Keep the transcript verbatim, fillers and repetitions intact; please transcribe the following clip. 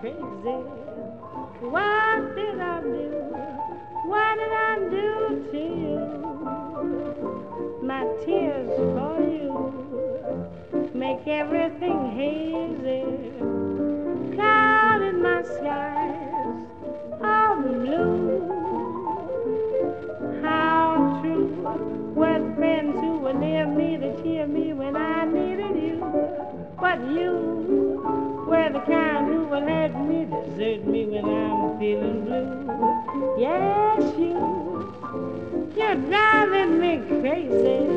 crazy. What did I do? What did I do to you? My tears for you make everything hazy. Cloud in my skies, all blue. How true were the friends who were near me to cheer me when I needed you. But you were the kind who will hurt me, desert me when I'm feeling blue. Yes, you, you're driving me crazy.